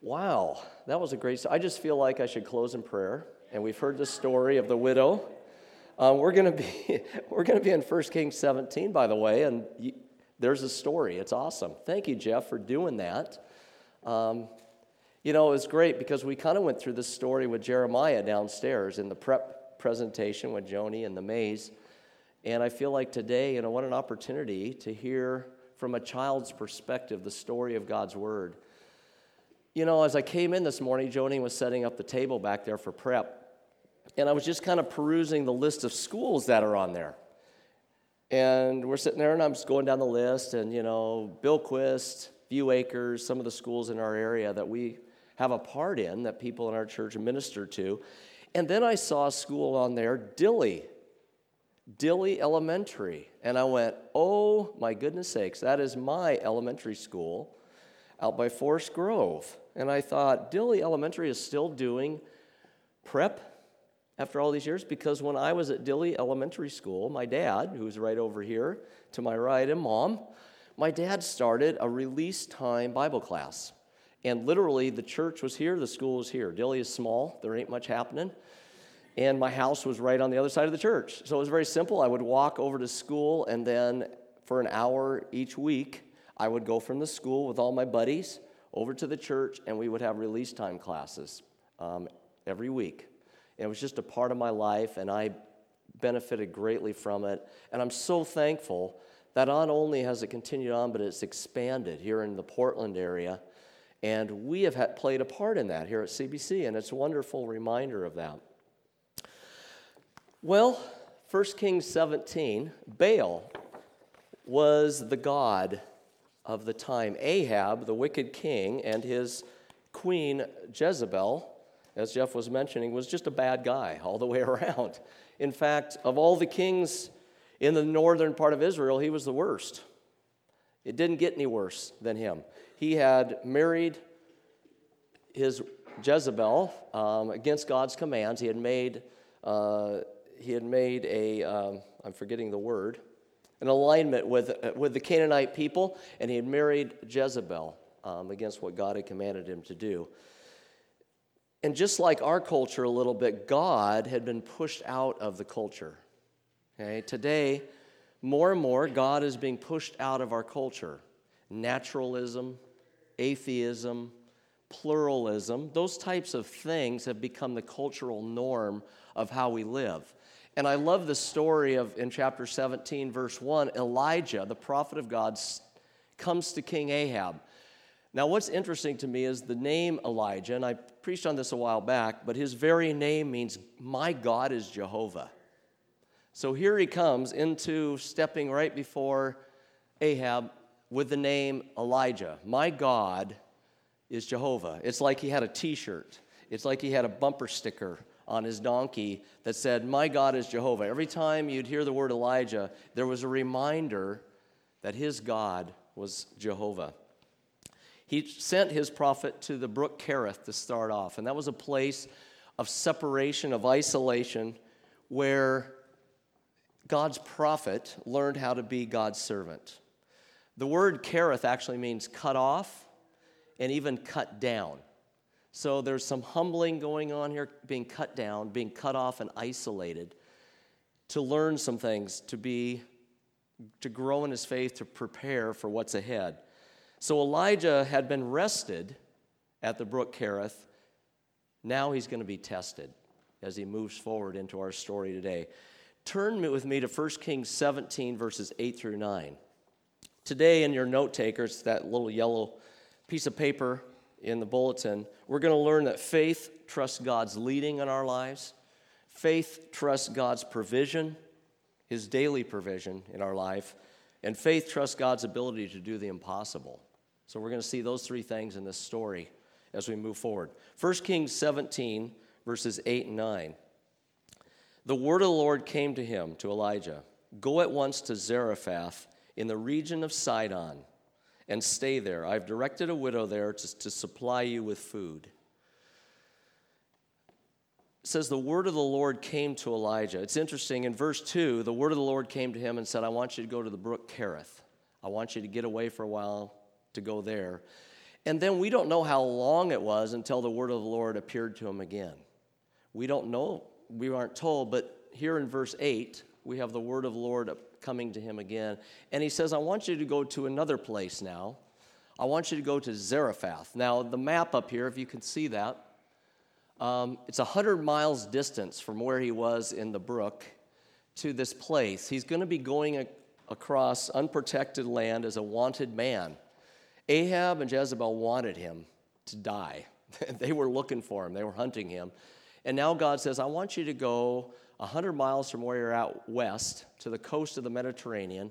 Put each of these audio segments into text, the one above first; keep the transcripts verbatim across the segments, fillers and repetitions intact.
Wow, that was a great story. I just feel like I should close in prayer. And we've heard the story of the widow. Um, we're going to be we're going to be in First Kings seventeen, by the way, and you, there's a story. It's awesome. Thank you, Jeff, for doing that. Um, you know, it was great because we kind of went through this story with Jeremiah downstairs in the prep presentation with Joni and the Mays. And I feel like today, you know, what an opportunity to hear from a child's perspective the story of God's Word. You know, as I came in this morning, Joni was setting up the table back there for prep, and I was just kind of perusing the list of schools that are on there. And we're sitting there, and I'm just going down the list, and, you know, Billquist, View Acres, some of the schools in our area that we have a part in, that people in our church minister to. And then I saw a school on there, Dilley, Dilley Elementary. And I went, oh, my goodness sakes, that is my elementary school out by Forest Grove. And I thought, Dilley Elementary is still doing prep after all these years? Because when I was at Dilley Elementary School, my dad, who's right over here to my right, and Mom, my dad started a release time Bible class. And literally, the church was here, the school was here. Dilley is small, there ain't much happening. And my house was right on the other side of the church. So it was very simple. I would walk over to school, and then for an hour each week, I would go from the school with all my buddies over to the church, and we would have release time classes um, every week. And it was just a part of my life, and I benefited greatly from it. And I'm so thankful that not only has it continued on, but it's expanded here in the Portland area. And we have had, played a part in that here at C B C, and it's a wonderful reminder of that. Well, First Kings seventeen, Baal was the god of the time. Ahab, the wicked king, and his queen Jezebel, as Jeff was mentioning, was just a bad guy all the way around. In fact, of all the kings in the northern part of Israel, he was the worst. It didn't get any worse than him. He had married his Jezebel um, against God's commands. He had made uh, he had made a um, I'm forgetting the word. an alignment with, with the Canaanite people, and he had married Jezebel um, against what God had commanded him to do. And just like our culture a little bit, God had been pushed out of the culture. Okay? Today, more and more, God is being pushed out of our culture. Naturalism, atheism, pluralism, those types of things have become the cultural norm of how we live. And I love the story of, in chapter seventeen, verse one, Elijah, the prophet of God, comes to King Ahab. Now, what's interesting to me is the name Elijah, and I preached on this a while back, but his very name means, my God is Jehovah. So here he comes into stepping right before Ahab with the name Elijah. My God is Jehovah. It's like he had a t-shirt. It's like he had a bumper sticker on his donkey that said, my God is Jehovah. Every time you'd hear the word Elijah, there was a reminder that his God was Jehovah. He sent his prophet to the brook Kerith to start off, and that was a place of separation, of isolation, where God's prophet learned how to be God's servant. The word Kerith actually means cut off and even cut down. So there's some humbling going on here, being cut down, being cut off and isolated, to learn some things, to be, to grow in his faith, to prepare for what's ahead. So Elijah had been rested at the brook Kerith. Now he's going to be tested as he moves forward into our story today. Turn with me to First Kings seventeen, verses eight through nine. Today in your note takers, that little yellow piece of paper in the bulletin, we're going to learn that faith trusts God's leading in our lives. Faith trusts God's provision, his daily provision in our life. And faith trusts God's ability to do the impossible. So we're going to see those three things in this story as we move forward. First Kings seventeen, verses eight and nine. The word of the Lord came to him, to Elijah, go at once to Zarephath in the region of Sidon, and stay there. I've directed a widow there to, to supply you with food. It says the word of the Lord came to Elijah. It's interesting, in verse two, the word of the Lord came to him and said, I want you to go to the brook Kerith. I want you to get away for a while to go there. And then we don't know how long it was until the word of the Lord appeared to him again. We don't know. We aren't told, but here in verse eight, we have the word of the Lord coming to him again. And he says, I want you to go to another place now. I want you to go to Zarephath. Now, the map up here, if you can see that, um, it's one hundred miles distance from where he was in the brook to this place. He's going to be going a- across unprotected land as a wanted man. Ahab and Jezebel wanted him to die. They were looking for him. They were hunting him. And now God says, I want you to go one hundred miles from where you're at west to the coast of the Mediterranean,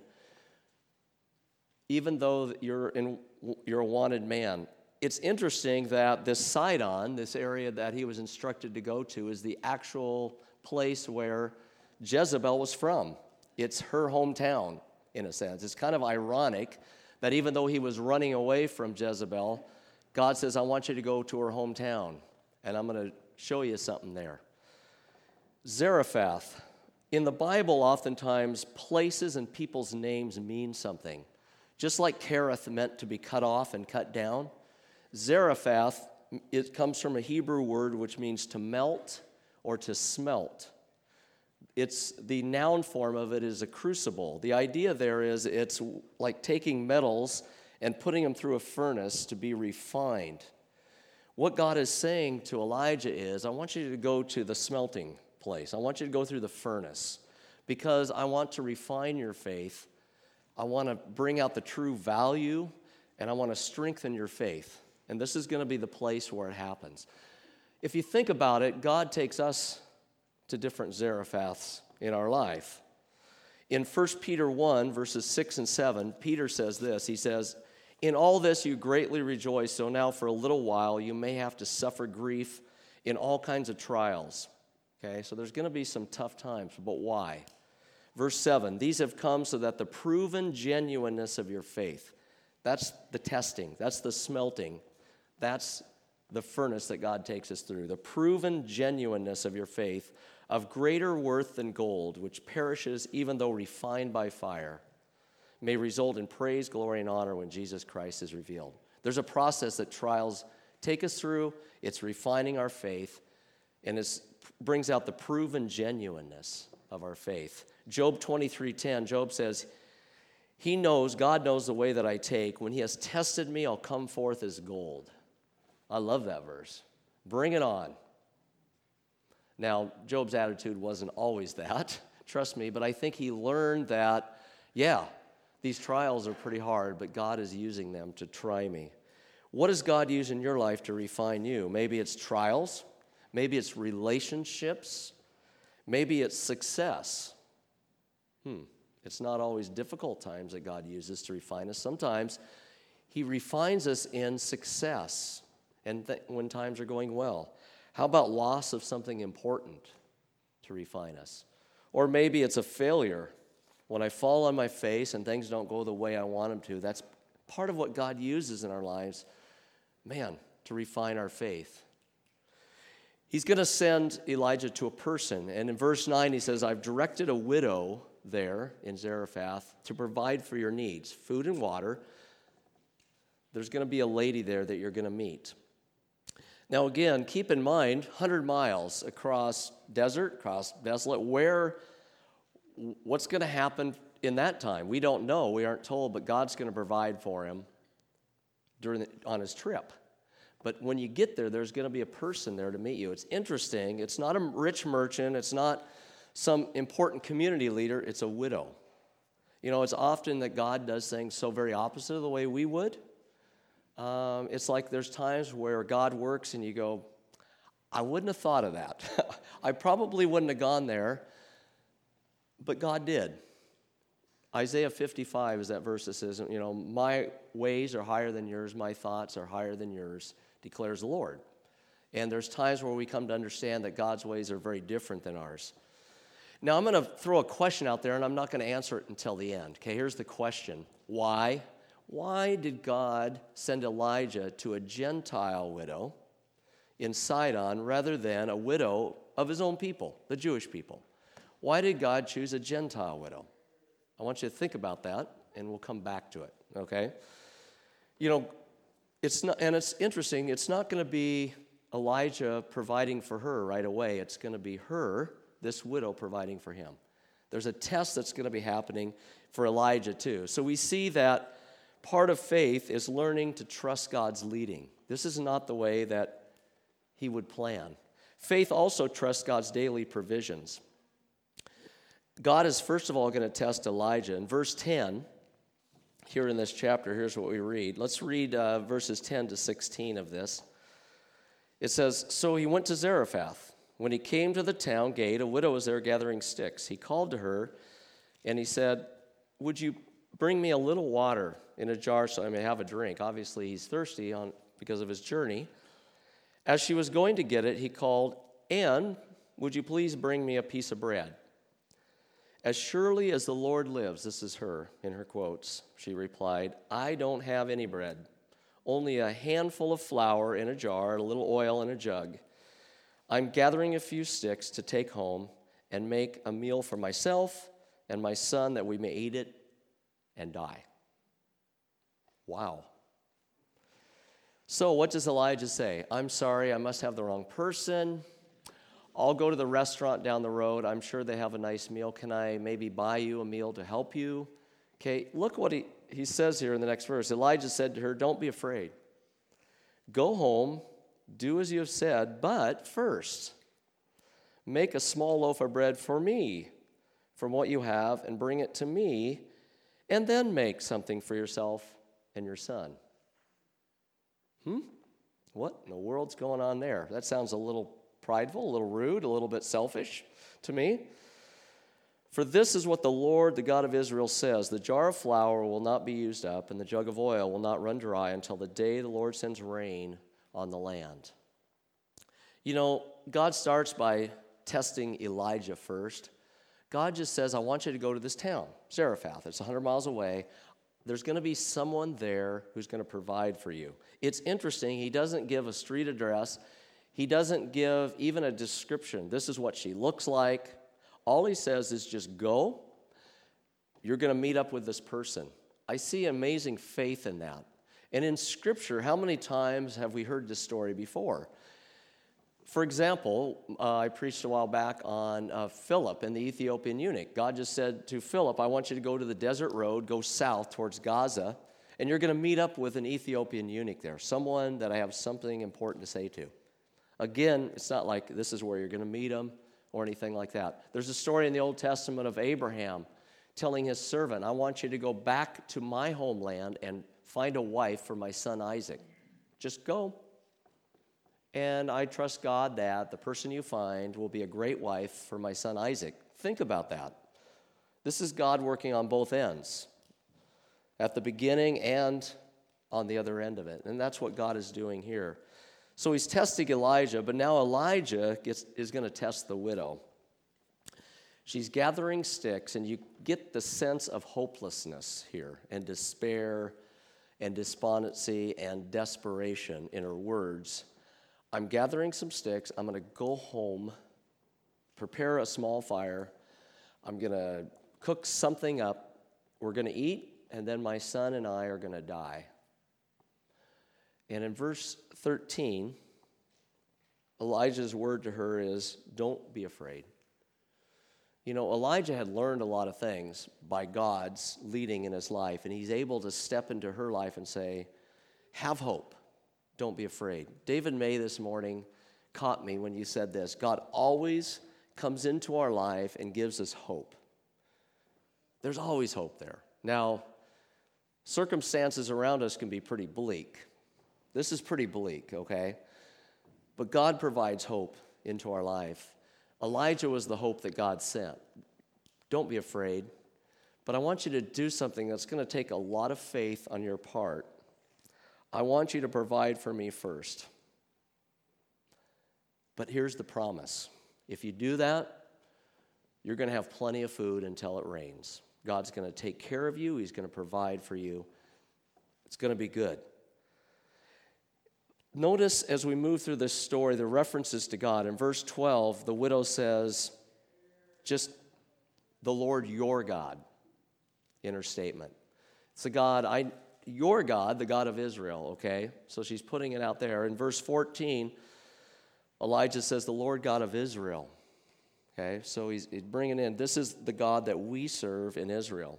even though you're, in, you're a wanted man. It's interesting that this Sidon, this area that he was instructed to go to, is the actual place where Jezebel was from. It's her hometown, in a sense. It's kind of ironic that even though he was running away from Jezebel, God says, I want you to go to her hometown, and I'm going to show you something there. Zarephath. In the Bible, oftentimes, places and people's names mean something. Just like Kerith meant to be cut off and cut down, Zarephath, it comes from a Hebrew word which means to melt or to smelt. It's the noun form of it is a crucible. The idea there is it's like taking metals and putting them through a furnace to be refined. What God is saying to Elijah is, I want you to go to the smelting place. I want you to go through the furnace because I want to refine your faith. I want to bring out the true value, and I want to strengthen your faith. And this is going to be the place where it happens. If you think about it, God takes us to different Zarephaths in our life. In First Peter one, verses six and seven, Peter says this. He says, in all this you greatly rejoice, so now for a little while you may have to suffer grief in all kinds of trials. Okay, so there's going to be some tough times, but why? Verse seven, these have come so that the proven genuineness of your faith, that's the testing, that's the smelting, that's the furnace that God takes us through. The proven genuineness of your faith, of greater worth than gold, which perishes even though refined by fire, may result in praise, glory, and honor when Jesus Christ is revealed. There's a process that trials take us through. It's refining our faith, and it brings out the proven genuineness of our faith. Job twenty-three ten, Job says, he knows, God knows the way that I take. When he has tested me, I'll come forth as gold. I love that verse. Bring it on. Now, Job's attitude wasn't always that, trust me, but I think he learned that, yeah, these trials are pretty hard, but God is using them to try me. What does God use in your life to refine you? Maybe it's trials. Maybe it's relationships. Maybe it's success. Hmm. It's not always difficult times that God uses to refine us. Sometimes he refines us in success and th- when times are going well. How about loss of something important to refine us? Or maybe it's a failure. When I fall on my face and things don't go the way I want them to, that's part of what God uses in our lives, man, to refine our faith. He's going to send Elijah to a person. And in verse nine, he says, I've directed a widow there in Zarephath to provide for your needs, food and water. There's going to be a lady there that you're going to meet. Now, again, keep in mind, one hundred miles across desert, across desolate, where, what's going to happen in that time? We don't know. We aren't told, but God's going to provide for him during the, on his trip. But when you get there, there's going to be a person there to meet you. It's interesting. It's not a rich merchant. It's not some important community leader. It's a widow. You know, it's often that God does things so very opposite of the way we would. Um, it's like there's times where God works and you go, I wouldn't have thought of that. I probably wouldn't have gone there, but God did. Isaiah fifty-five is that verse that says, you know, my ways are higher than yours, my thoughts are higher than yours, declares the Lord. And there's times where we come to understand that God's ways are very different than ours. Now, I'm going to throw a question out there, and I'm not going to answer it until the end. Okay, here's the question. Why? Why did God send Elijah to a Gentile widow in Sidon rather than a widow of his own people, the Jewish people? Why did God choose a Gentile widow? I want you to think about that, and we'll come back to it, okay? You know, It's not, and it's interesting, it's not going to be Elijah providing for her right away. It's going to be her, this widow, providing for him. There's a test that's going to be happening for Elijah too. So we see that part of faith is learning to trust God's leading. This is not the way that he would plan. Faith also trusts God's daily provisions. God is first of all going to test Elijah. In verse ten, here in this chapter, here's what we read. Let's read uh, verses ten to sixteen of this. It says, "So he went to Zarephath. When he came to the town gate, a widow was there gathering sticks. He called to her, and he said, 'Would you bring me a little water in a jar so I may have a drink?' Obviously, he's thirsty on because of his journey. As she was going to get it, he called, 'And would you please bring me a piece of bread?' 'As surely as the Lord lives,'" this is her in her quotes, she replied, "I don't have any bread, only a handful of flour in a jar, a little oil in a jug. I'm gathering a few sticks to take home and make a meal for myself and my son that we may eat it and die." Wow. So what does Elijah say? "I'm sorry, I must have the wrong person. I'll go to the restaurant down the road. I'm sure they have a nice meal. Can I maybe buy you a meal to help you?" Okay, look what he, he says here in the next verse. Elijah said to her, "Don't be afraid. Go home, do as you have said, but first make a small loaf of bread for me from what you have and bring it to me, and then make something for yourself and your son." Hmm? What in the world's going on there? That sounds a little prideful, a little rude, a little bit selfish to me. "For this is what the Lord, the God of Israel, says, the jar of flour will not be used up, and the jug of oil will not run dry until the day the Lord sends rain on the land." You know, God starts by testing Elijah first. God just says, "I want you to go to this town, Zarephath. It's one hundred miles away. There's going to be someone there who's going to provide for you." It's interesting, he doesn't give a street address. He doesn't give even a description. This is what she looks like. All he says is just go. You're going to meet up with this person. I see amazing faith in that. And in Scripture, how many times have we heard this story before? For example, uh, I preached a while back on uh, Philip and the Ethiopian eunuch. God just said to Philip, "I want you to go to the desert road, go south towards Gaza, and you're going to meet up with an Ethiopian eunuch there, someone that I have something important to say to." Again, it's not like this is where you're going to meet him or anything like that. There's a story in the Old Testament of Abraham telling his servant, "I want you to go back to my homeland and find a wife for my son Isaac. Just go. And I trust God that the person you find will be a great wife for my son Isaac." Think about that. This is God working on both ends, at the beginning and on the other end of it. And that's what God is doing here. So he's testing Elijah, but now Elijah gets, is going to test the widow. She's gathering sticks, and you get the sense of hopelessness here, and despair, and despondency, and desperation in her words. "I'm gathering some sticks. I'm going to go home, prepare a small fire. I'm going to cook something up. We're going to eat, and then my son and I are going to die." And in verse thirteen, Elijah's word to her is, "Don't be afraid." You know, Elijah had learned a lot of things by God's leading in his life, and he's able to step into her life and say, "Have hope. Don't be afraid." David May this morning caught me when you said this. God always comes into our life and gives us hope. There's always hope there. Now, circumstances around us can be pretty bleak. This is pretty bleak, okay? But God provides hope into our life. Elijah was the hope that God sent. Don't be afraid. But I want you to do something that's going to take a lot of faith on your part. I want you to provide for me first. But here's the promise. If you do that, you're going to have plenty of food until it rains. God's going to take care of you. He's going to provide for you. It's going to be good. Notice as we move through this story, the references to God. In verse twelve, the widow says, just the Lord your God, in her statement. It's a God, I, your God, the God of Israel, okay? So she's putting it out there. In verse fourteen, Elijah says, the Lord God of Israel. Okay, so he's, he's bringing in, this is the God that we serve in Israel.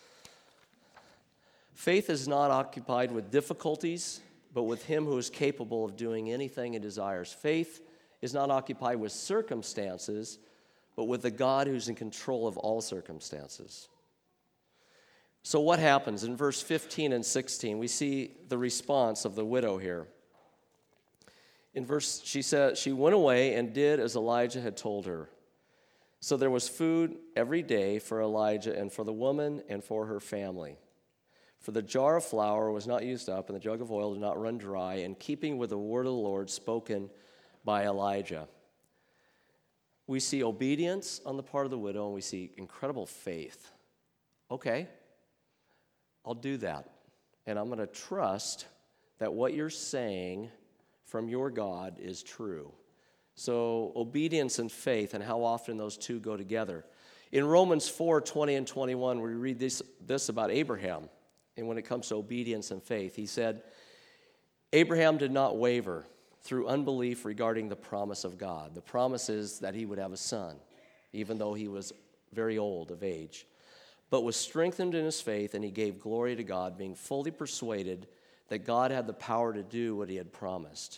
Faith is not occupied with difficulties, but with him who is capable of doing anything he desires. Faith is not occupied with circumstances, but with the God who's in control of all circumstances. So what happens? In verse fifteen and sixteen, we see the response of the widow here. In verse, she said, she went away and did as Elijah had told her. So there was food every day for Elijah and for the woman and for her family. For the jar of flour was not used up, and the jug of oil did not run dry, in keeping with the word of the Lord spoken by Elijah. We see obedience on the part of the widow, and we see incredible faith. Okay, I'll do that. And I'm going to trust that what you're saying from your God is true. So obedience and faith, and how often those two go together. In Romans four, twenty and twenty-one, we read this, this about Abraham. And when it comes to obedience and faith, he said, Abraham did not waver through unbelief regarding the promise of God. The promise is that he would have a son, even though he was very old of age, but was strengthened in his faith, and he gave glory to God, being fully persuaded that God had the power to do what he had promised.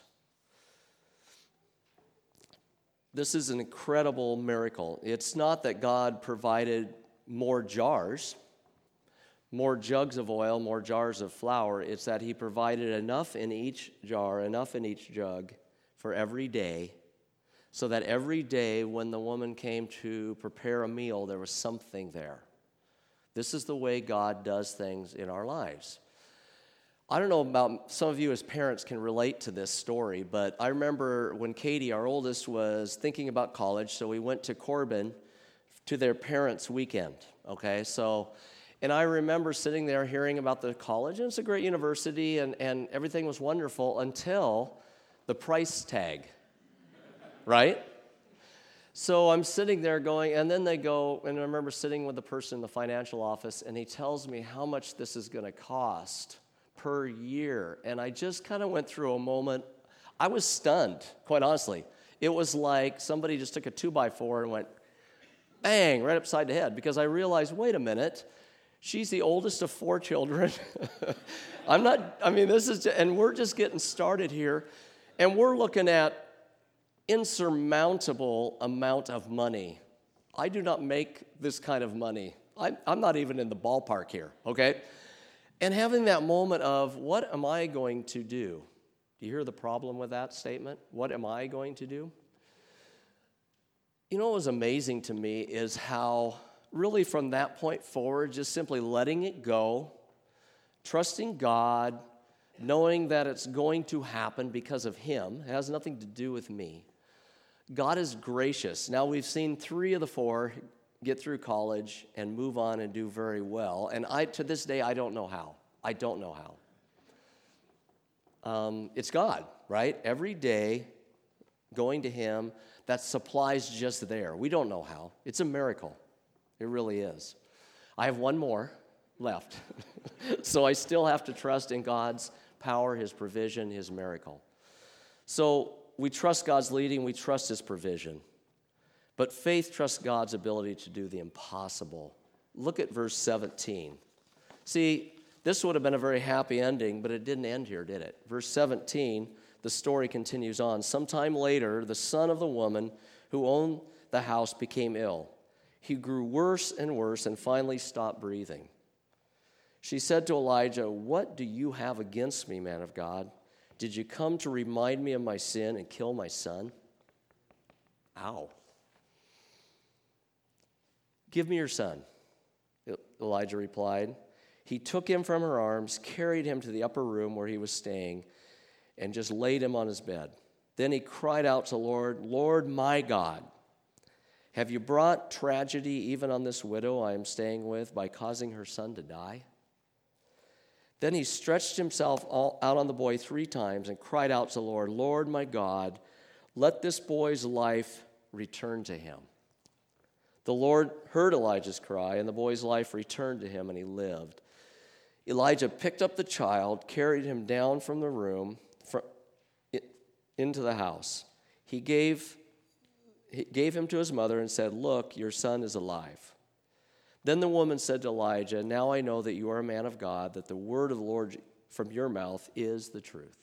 This is an incredible miracle. It's not that God provided more jars, more jugs of oil, more jars of flour. It's that he provided enough in each jar, enough in each jug for every day, so that every day when the woman came to prepare a meal, there was something there. This is the way God does things in our lives. I don't know about some of you as parents can relate to this story, but I remember when Katie, our oldest, was thinking about college, so we went to Corbin to their parents' weekend, okay? So, and I remember sitting there hearing about the college, and it's a great university, and, and everything was wonderful until the price tag, right? So I'm sitting there going, and then they go, and I remember sitting with the person in the financial office, and he tells me how much this is going to cost per year. And I just kind of went through a moment. I was stunned, quite honestly. It was like somebody just took a two by four and went bang, right upside the head, because I realized, wait a minute, she's the oldest of four children. I'm not, I mean, this is, and we're just getting started here, and we're looking at insurmountable amount of money. I do not make this kind of money. I'm, I'm not even in the ballpark here, okay? And having that moment of, what am I going to do? Do you hear the problem with that statement? What am I going to do? You know what was amazing to me is how, really from that point forward, just simply letting it go, trusting God, knowing that it's going to happen because of Him. It has nothing to do with me. God is gracious. Now, we've seen three of the four get through college and move on and do very well. And I, to this day, I don't know how. I don't know how. Um, it's God, right? Every day, going to Him, that supply's just there. We don't know how. It's a miracle. It really is. I have one more left. So I still have to trust in God's power, His provision, His miracle. So we trust God's leading. We trust His provision. But faith trusts God's ability to do the impossible. Look at verse seventeen. See, this would have been a very happy ending, but it didn't end here, did it? Verse seventeen, the story continues on. Sometime later, the son of the woman who owned the house became ill. He grew worse and worse and finally stopped breathing. She said to Elijah, "What do you have against me, man of God? Did you come to remind me of my sin and kill my son?" Ow. "Give me your son," Elijah replied. He took him from her arms, carried him to the upper room where he was staying, and just laid him on his bed. Then he cried out to the Lord, "Lord, my God, have you brought tragedy even on this widow I am staying with by causing her son to die?" Then he stretched himself all out on the boy three times and cried out to the Lord, "Lord, my God, let this boy's life return to him." The Lord heard Elijah's cry, and the boy's life returned to him, and he lived. Elijah picked up the child, carried him down from the room from, into the house. He gave, he gave him to his mother and said, "Look, your son is alive." Then the woman said to Elijah, "Now I know that you are a man of God, that the word of the Lord from your mouth is the truth."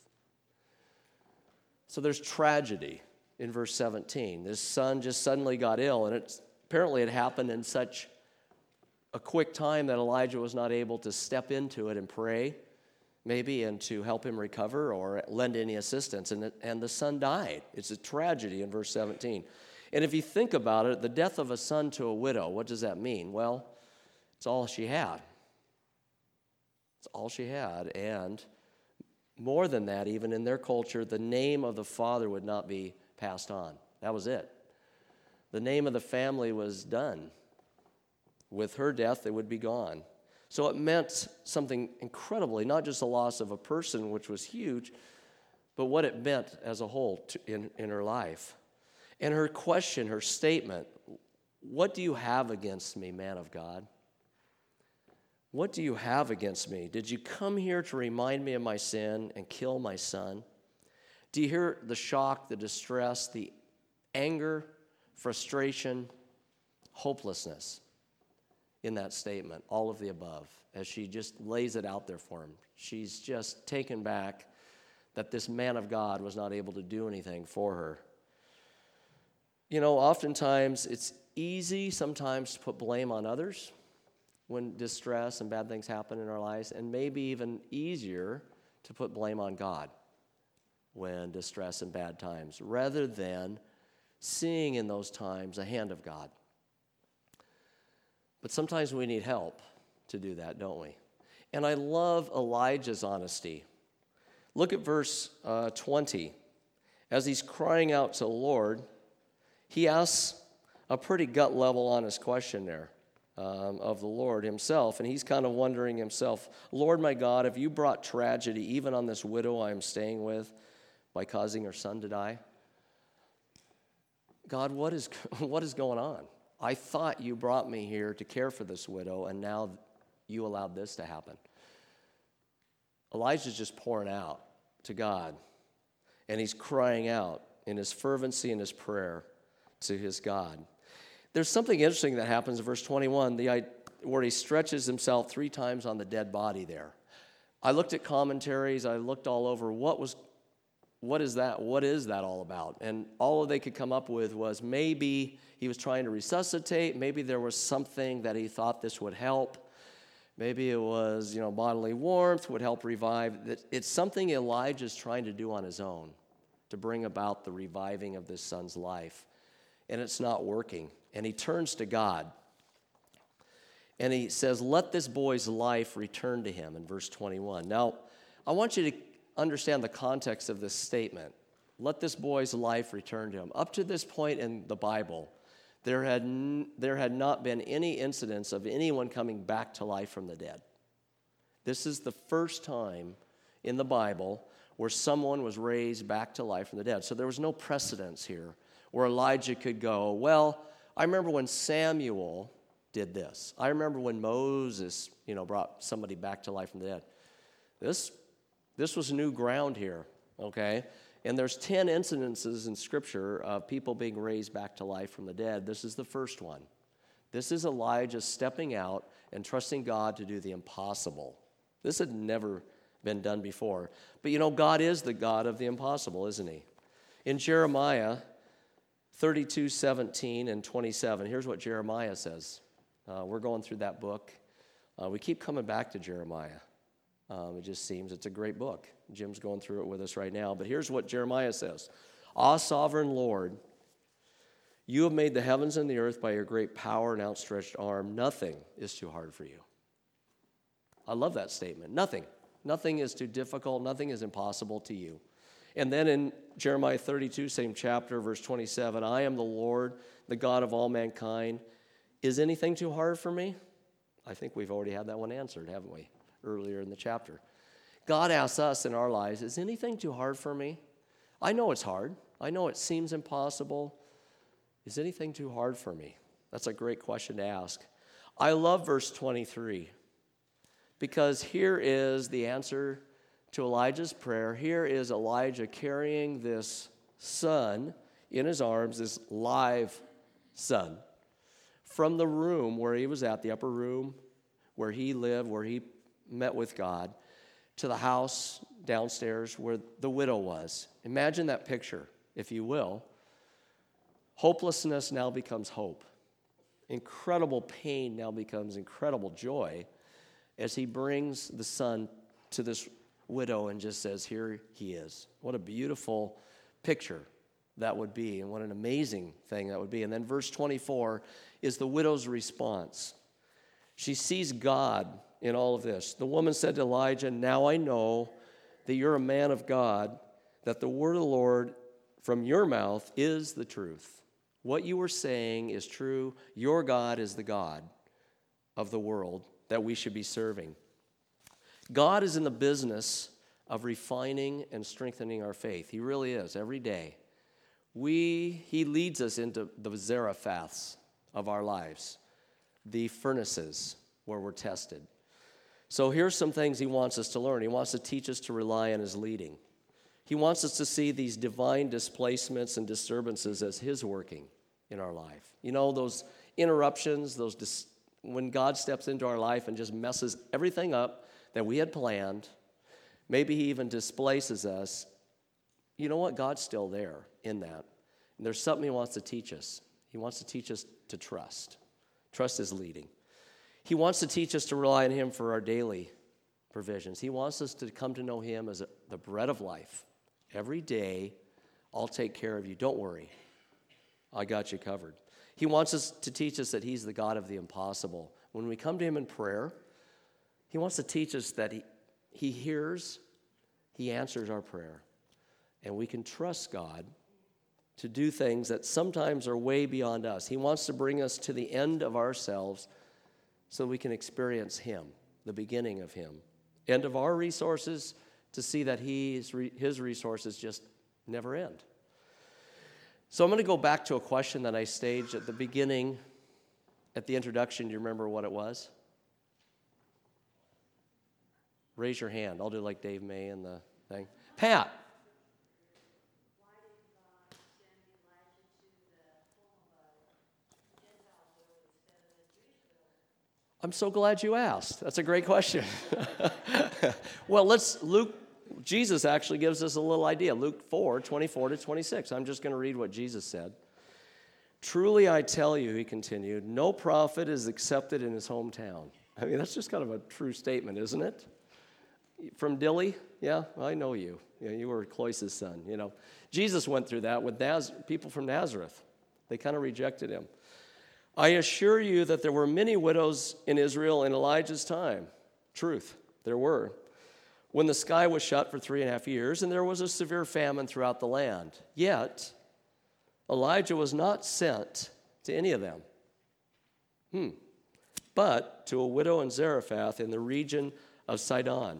So there's tragedy in verse seventeen. This son just suddenly got ill, and it's, apparently it happened in such a quick time that Elijah was not able to step into it and pray, maybe, and to help him recover or lend any assistance. And, it, and the son died. It's a tragedy in verse seventeen. And if you think about it, the death of a son to a widow, what does that mean? Well, it's all she had. It's all she had. And more than that, even in their culture, the name of the father would not be passed on. That was it. The name of the family was done. With her death, it would be gone. So it meant something incredibly, not just the loss of a person, which was huge, but what it meant as a whole to, in, in her life. And her question, her statement, "What do you have against me, man of God? What do you have against me? Did you come here to remind me of my sin and kill my son?" Do you hear the shock, the distress, the anger, frustration, hopelessness in that statement? All of the above, as she just lays it out there for him. She's just taken back that this man of God was not able to do anything for her. You know, oftentimes it's easy sometimes to put blame on others when distress and bad things happen in our lives, and maybe even easier to put blame on God when distress and bad times, rather than seeing in those times a hand of God. But sometimes we need help to do that, don't we? And I love Elijah's honesty. Look at verse uh, twenty. As he's crying out to the Lord, he asks a pretty gut level honest question there um, of the Lord himself. And he's kind of wondering himself, "Lord my God, have you brought tragedy even on this widow I am staying with by causing her son to die? God, what is what is going on? I thought you brought me here to care for this widow, and now you allowed this to happen." Elijah's just pouring out to God, and he's crying out in his fervency and his prayer to his God. There's something interesting that happens in verse twenty-one, the, where he stretches himself three times on the dead body there. I looked at commentaries, I looked all over, what was What is that? What is that all about? And all they could come up with was maybe he was trying to resuscitate. Maybe there was something that he thought this would help. Maybe it was, you know, bodily warmth would help revive. It's something Elijah's trying to do on his own to bring about the reviving of this son's life. And it's not working. And he turns to God. And he says, "Let this boy's life return to him," in verse twenty-one. Now, I want you to understand the context of this statement. Let this boy's life return to him. Up to this point in the Bible, there had, n- there had not been any incidents of anyone coming back to life from the dead. This is the first time in the Bible where someone was raised back to life from the dead. So there was no precedence here where Elijah could go, well, I remember when Samuel did this. I remember when Moses, you know, brought somebody back to life from the dead. This This was new ground here, okay? And there's ten incidences in Scripture of people being raised back to life from the dead. This is the first one. This is Elijah stepping out and trusting God to do the impossible. This had never been done before. But you know, God is the God of the impossible, isn't he? In Jeremiah thirty-two, seventeen and twenty-seven, here's what Jeremiah says. Uh, we're going through that book. Uh, we keep coming back to Jeremiah. Um, it just seems it's a great book. Jim's going through it with us right now. But here's what Jeremiah says. "Ah, sovereign Lord, you have made the heavens and the earth by your great power and outstretched arm. Nothing is too hard for you." I love that statement. Nothing. Nothing is too difficult. Nothing is impossible to you. And then in Jeremiah thirty-two, same chapter, verse twenty-seven, "I am the Lord, the God of all mankind. Is anything too hard for me?" I think we've already had that one answered, haven't we? Earlier in the chapter. God asks us in our lives, is anything too hard for me? I know it's hard. I know it seems impossible. Is anything too hard for me? That's a great question to ask. I love verse twenty-three Because here is the answer to Elijah's prayer. Here is Elijah carrying this son in his arms, this live son, from the room where he was at, the upper room where he lived, where he met with God, to the house downstairs where the widow was. Imagine that picture, if you will. Hopelessness now becomes hope. Incredible pain now becomes incredible joy as he brings the son to this widow and just says, here he is. What a beautiful picture that would be, and what an amazing thing that would be. And then verse twenty-four is the widow's response. She sees God in all of this. The woman said to Elijah, now I know that you're a man of God, that the word of the Lord from your mouth is the truth. What you were saying is true. Your God is the God of the world that we should be serving. God is in the business of refining and strengthening our faith. He really is, every day. We, he leads us into the Zarephaths of our lives, the furnaces where we're tested. So here's some things he wants us to learn. He wants to teach us to rely on his leading. He wants us to see these divine displacements and disturbances as his working in our life. You know, those interruptions, those dis- when God steps into our life and just messes everything up that we had planned, maybe he even displaces us. You know what? God's still there in that. And there's something he wants to teach us. He wants to teach us to trust. Trust his leading. He wants to teach us to rely on him for our daily provisions. He wants us to come to know him as a, the bread of life. Every day, I'll take care of you. Don't worry. I got you covered. He wants us to teach us that he's the God of the impossible. When we come to him in prayer, he wants to teach us that he, he hears, he answers our prayer. And we can trust God to do things that sometimes are way beyond us. He wants to bring us to the end of ourselves so we can experience him, the beginning of him. End of our resources to see that he's, his resources just never end. So I'm going to go back to a question that I staged at the beginning, at the introduction. Do you remember what it was? Raise your hand. I'll do like Dave May and the thing. Pat. I'm so glad you asked. That's a great question. Well, let's, Luke, Jesus actually gives us a little idea. Luke four, twenty-four to twenty-six. I'm just going to read what Jesus said. Truly I tell you, he continued, no prophet is accepted in his hometown. I mean, that's just kind of a true statement, isn't it? From Dilly? Yeah, I know you. You know, you were Clois's son, you know. Jesus went through that with Naz- people from Nazareth. They kind of rejected him. I assure you that there were many widows in Israel in Elijah's time. Truth, there were. When the sky was shut for three and a half years, and there was a severe famine throughout the land. Yet, Elijah was not sent to any of them. Hmm. But to a widow in Zarephath in the region of Sidon.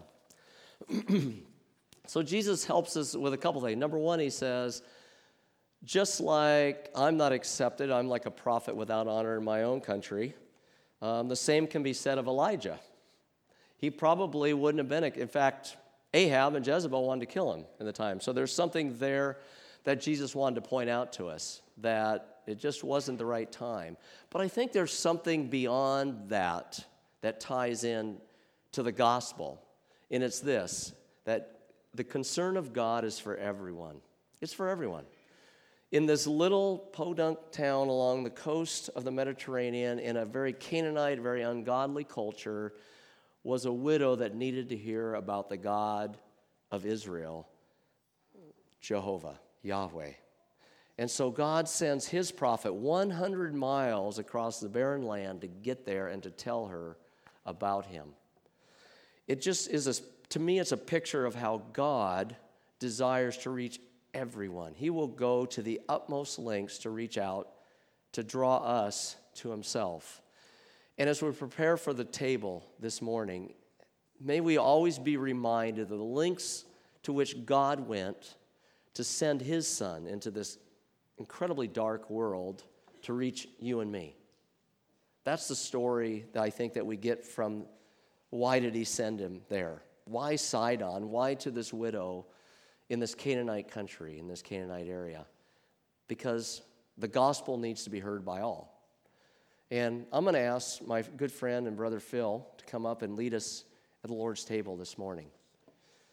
So Jesus helps us with a couple things. Number one, he says, just like I'm not accepted, I'm like a prophet without honor in my own country, um, the same can be said of Elijah. He probably wouldn't have been, in fact, Ahab and Jezebel wanted to kill him in the time. So there's something there that Jesus wanted to point out to us, that it just wasn't the right time. But I think there's something beyond that that ties in to the gospel, and it's this, that the concern of God is for everyone. It's for everyone. In this little podunk town along the coast of the Mediterranean, in a very Canaanite, very ungodly culture, was a widow that needed to hear about the God of Israel, Jehovah, Yahweh. And so God sends his prophet one hundred miles across the barren land to get there and to tell her about him. It just is, a, to me, it's a picture of how God desires to reach everyone. He will go to the utmost lengths to reach out, to draw us to himself. And as we prepare for the table this morning, may we always be reminded of the lengths to which God went to send his son into this incredibly dark world to reach you and me. That's the story that I think that we get from Why did he send him there? Why Sidon? Why to this widow in this Canaanite country, in this Canaanite area? Because the gospel needs to be heard by all. And I'm going to ask my good friend and brother Phil to come up and lead us at the Lord's table this morning.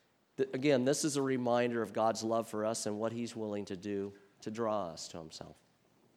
Again, this is a reminder of God's love for us and what he's willing to do to draw us to himself.